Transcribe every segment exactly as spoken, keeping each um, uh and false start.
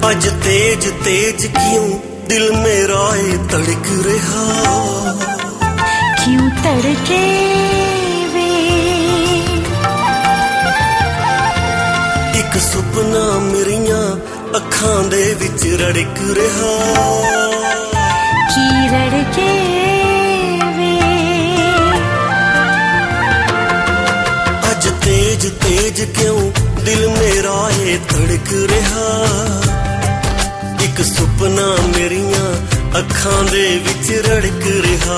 आज तेज तेज क्यों दिल मेरा ये तड़क रहा, क्यों तड़के वे। एक सुपना मेरियां अखां दे विच रड़क रहा, की रड़के वे। आज तेज तेज क्यों दिल मेरा ये तड़क रहा, एक सुपना मेरियां अखां दे विच रड़क रहा।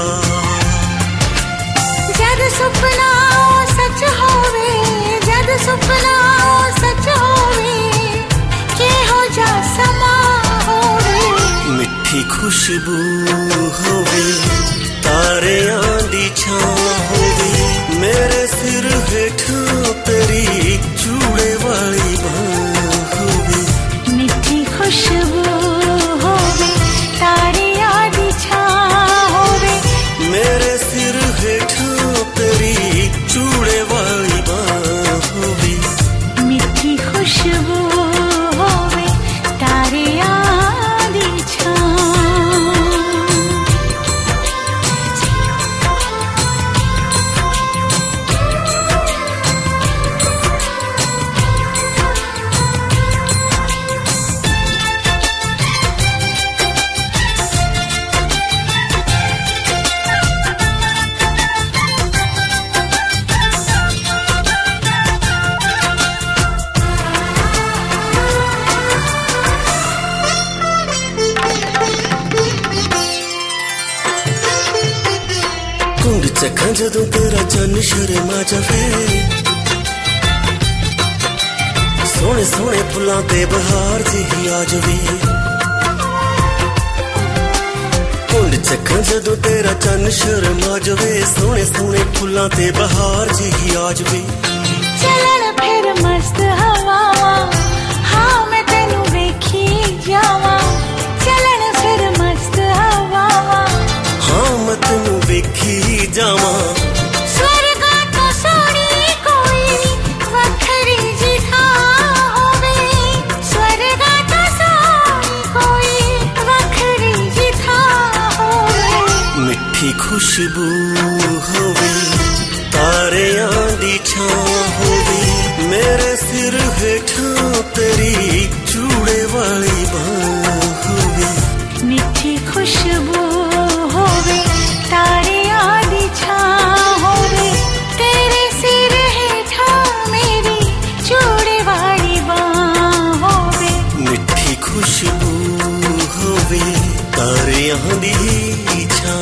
जद सुपना सच होवे, जद सुपना सच होवे, के हो जा समा होवे। मिठी खुशबू होवे, तारियां दी छां होवे, मेरे सिर हेठां तेरी चूड़े वाली बां होवे। मिठी खुशबू होवे, तारियां दी छां होवे, मेरे सिर हेठां तेरी चूड़े वाली बां होवे। मिठी खुशबू होवे, तारियां दी छां। कुंड चखां जदों तेरा चन्न शर्मा जावे, सोहणे सोहणे फुल्लां ते बहार जेही आ जावे। कुंड चखां जदों तेरा चन्न शर्मा जावे, सोहणे सोहणे फुल्लां ते बहार जेही आ जावे। चलण फिर मस्त हवावां, हाँ मैं तेनू वेखी जावां। चलण फिर मस्त हवावां, हाँ मैं तेनू वेखी जावां। स्वर्गा तो सोहणी कोई वखरी जी थां होवे, स्वर्गा तो सोहणी कोई वखरी जी थां होवे। मिठी खुशबू होवे, तारियां दी छां होवे, मेरे सिर हेठां तेरी चूड़े वाली बां होवे। मिठी खुशबू होवे, तारियां दी छां होवे, तेरे सिर हेठां मेरी चूड़े वाली बां होवे। मिठी खुशबू होवे, तारियां दी छां।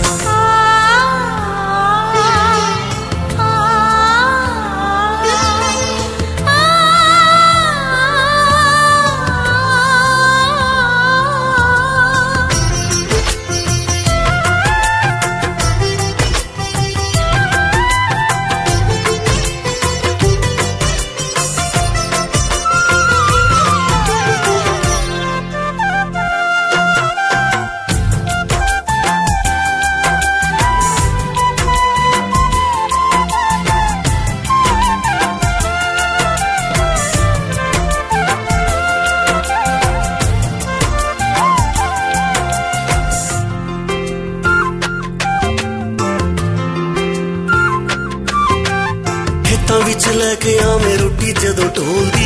खेतां विच लैके आवें रोटी जदों ढोलदी,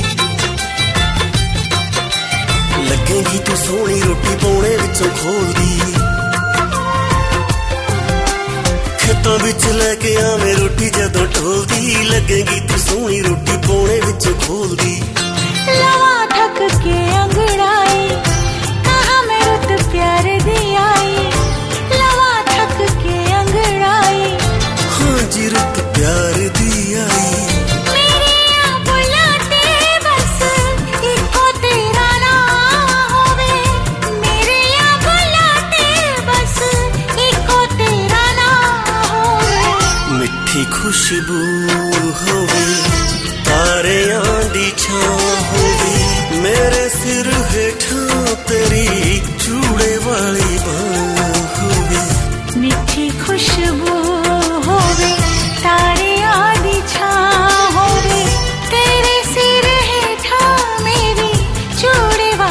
लगेगी तू सोहणी रोटी पौणे विचों खोलदी। खेतां विच लैके आवें रोटी जदों ढोलदी, लगेगी तू सोहणी रोटी पौणे विचों खोलदी। लवा थक के अंगड़ाई, कहाँ मैं रुत प्यार दी आई। लवा थक के अंगड़ाई, हाँ जी रुत प्यार दी आई। मेरे आ बुलाते बस इको तेरा नाम होवे, मेरे आ बुलाते बस इको तेरा नाम होवे। मिठी खुशबू होवे, तारियां दी छां होवे, मेरे सिर हेठां तेरी चूड़े वाली बां होवे। मिठी खुशबू होवे, तारियां दी छां होवे, तेरे सिर हेठां मेरी चूड़े वाली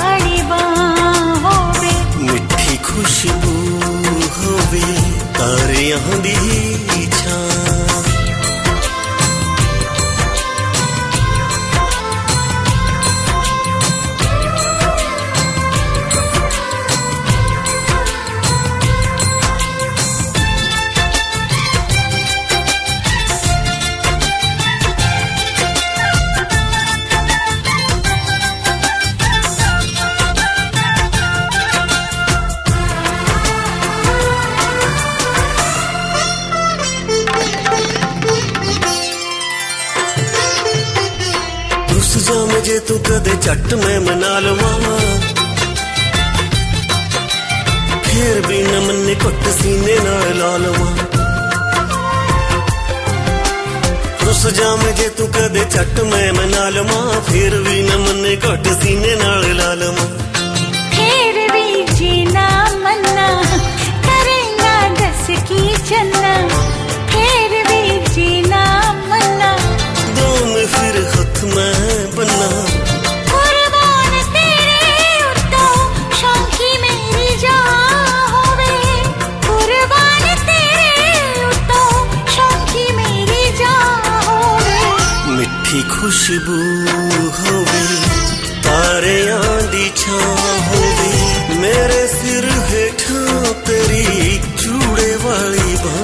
जे तू कदे झट मैं मना लवां फिर भी न मन्ने घुट सीने नाल ला लवां रुस जावे जे तू कदे झट मैं मना लवां फिर भी न मन्ने घुट सीने नाल ला लवां फिर भी जीना मन्ना करेगा दस की चन्ना फिर भी जीना मन्ना दो में फिर हथ मैं बन्ना कुर्बान तेरे उत्तों शौकी मेरी जान होवे कुर्बान तेरे उत्तों शौकी मेरी जान होवे मिठी खुशबू होवे तारियां दी छां होवे मेरे सिर हेठां तेरी चूड़े वाली बां